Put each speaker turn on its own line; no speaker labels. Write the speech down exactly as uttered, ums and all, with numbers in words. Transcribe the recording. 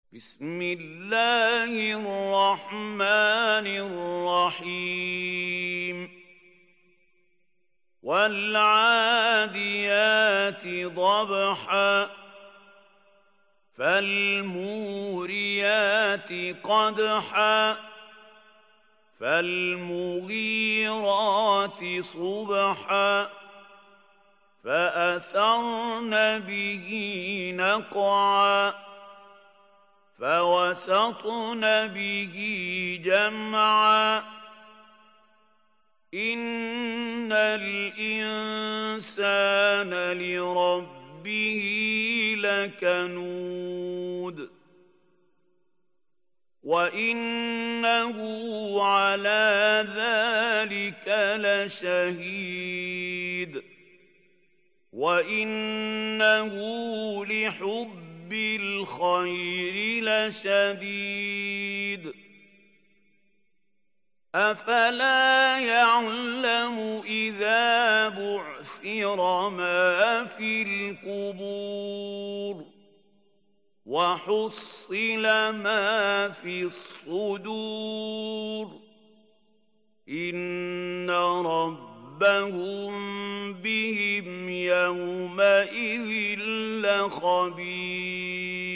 بسم الله الرحمن الرحيم والعاديات ضبحا فالموريات قدحا فالمغيرات صبحا فأثرن به نقعا فوسطن به جمعا إن الإنسان لربه لكنود وإنه على ذلك لشهيد وإنه لحب بالخير لشديد أفلا يعلم إذا بعثر ما في القبور وحصل ما في الصدور إن ربهم بهم يومئذ لخبير